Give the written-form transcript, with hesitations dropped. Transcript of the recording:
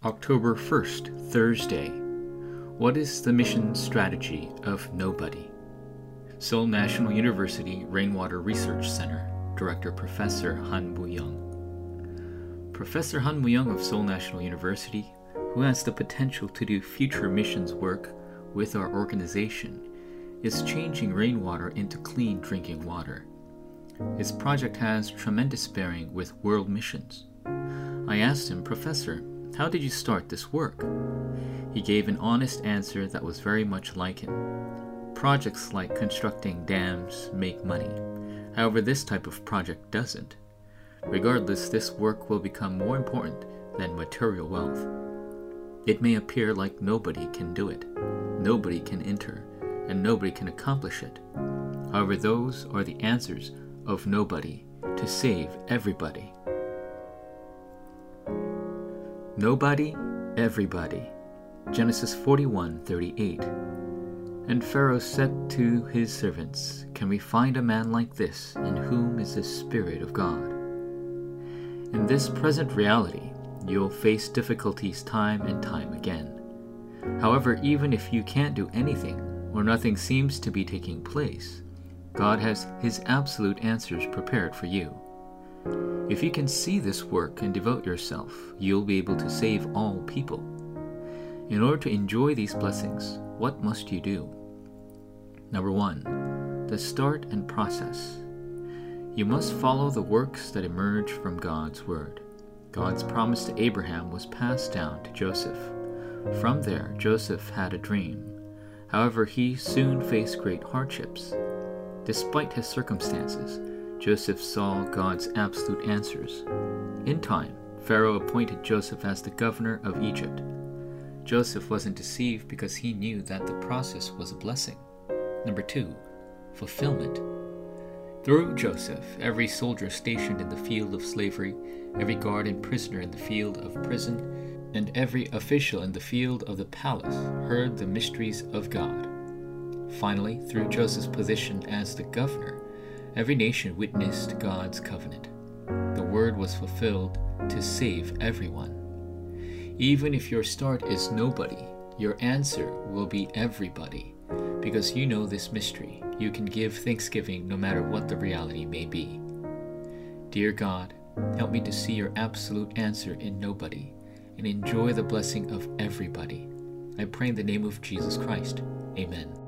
October 1st, Thursday. What is the mission strategy of Nobody? Seoul National University Rainwater Research Center, Director Professor Han Moo-young. Professor Han Moo-young of Seoul National University, who has the potential to do future missions work with our organization, is changing rainwater into clean drinking water. His project has tremendous bearing with world missions. I asked him, Professor, how did you start this work? He gave an honest answer that was very much like him. Projects like constructing dams make money. However, this type of project doesn't. Regardless, this work will become more important than material wealth. It may appear like nobody can do it, nobody can enter, and nobody can accomplish it. However, those are the answers of Nobody to save everybody. Nobody, everybody. Genesis 41:38. And Pharaoh said to his servants, Can we find a man like this, in whom is the Spirit of God? In this present reality, you'll face difficulties time and time again. However, even if you can't do anything, or nothing seems to be taking place, God has His absolute answers prepared for you. If you can see this work and devote yourself, you'll be able to save all people. In order to enjoy these blessings, what must you do? Number 1, the start and process. You must follow the works that emerge from God's Word. God's promise to Abraham was passed down to Joseph. From there, Joseph had a dream. However, he soon faced great hardships. Despite his circumstances, Joseph saw God's absolute answers. In time, Pharaoh appointed Joseph as the governor of Egypt. Joseph wasn't deceived because he knew that the process was a blessing. Number 2, fulfillment. Through Joseph, every soldier stationed in the field of slavery, every guard and prisoner in the field of prison, and every official in the field of the palace heard the mysteries of God. Finally, through Joseph's position as the governor, every nation witnessed God's covenant. The word was fulfilled to save everyone. Even if your start is nobody, your answer will be everybody. Because you know this mystery, you can give thanksgiving no matter what the reality may be. Dear God, help me to see your absolute answer in nobody and enjoy the blessing of everybody. I pray in the name of Jesus Christ. Amen.